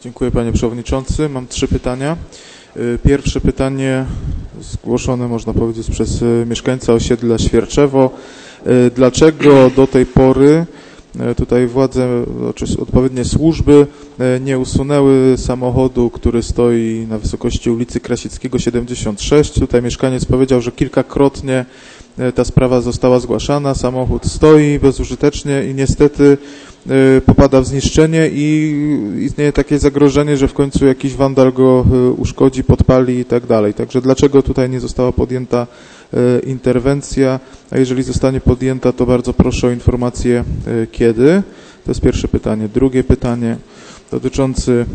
Dziękuję, panie przewodniczący. Mam 3 pytania. Pierwsze pytanie zgłoszone, można powiedzieć, przez mieszkańca osiedla Świerczewo. Dlaczego do tej pory tutaj władze, czy odpowiednie służby nie usunęły samochodu, który stoi na wysokości ulicy Krasickiego 76? Tutaj mieszkaniec powiedział, że kilkakrotnie ta sprawa została zgłaszana, samochód stoi bezużytecznie i niestety popada w zniszczenie i istnieje takie zagrożenie, że w końcu jakiś wandal go uszkodzi, podpali i tak dalej. Także dlaczego tutaj nie została podjęta interwencja, a jeżeli zostanie podjęta, to bardzo proszę o informację kiedy. To jest pierwsze pytanie. Drugie pytanie dotyczące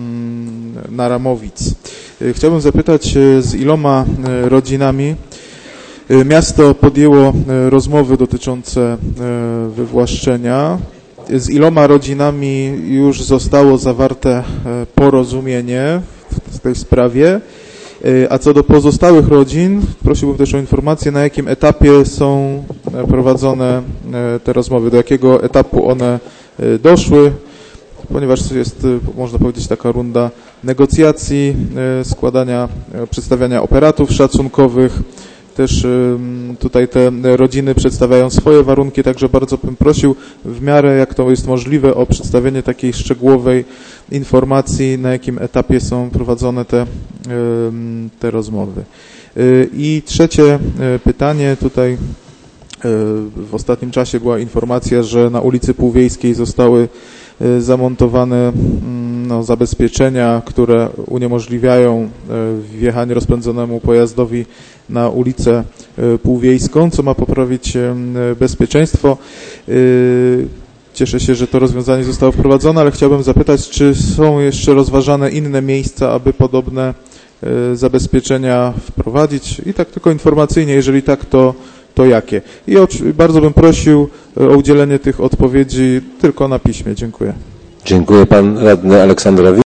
Naramowic. Chciałbym zapytać, z iloma rodzinami miasto podjęło rozmowy dotyczące wywłaszczenia. Z iloma rodzinami już zostało zawarte porozumienie w tej sprawie, a co do pozostałych rodzin, prosiłbym też o informację, na jakim etapie są prowadzone te rozmowy, do jakiego etapu one doszły, ponieważ jest, można powiedzieć, taka runda negocjacji, przedstawiania operatów szacunkowych. Też tutaj te rodziny przedstawiają swoje warunki, także bardzo bym prosił w miarę jak to jest możliwe o przedstawienie takiej szczegółowej informacji, na jakim etapie są prowadzone te rozmowy. I trzecie pytanie, tutaj w ostatnim czasie była informacja, że na ulicy Półwiejskiej zostały zamontowane zabezpieczenia, które uniemożliwiają wjechanie rozpędzonemu pojazdowi na ulicę Półwiejską, co ma poprawić bezpieczeństwo. Cieszę się, że to rozwiązanie zostało wprowadzone, ale chciałbym zapytać, czy są jeszcze rozważane inne miejsca, aby podobne zabezpieczenia wprowadzić? I tak tylko informacyjnie, jeżeli tak, to jakie? I bardzo bym prosił o udzielenie tych odpowiedzi tylko na piśmie. Dziękuję. Dziękuję, pan radny Aleksander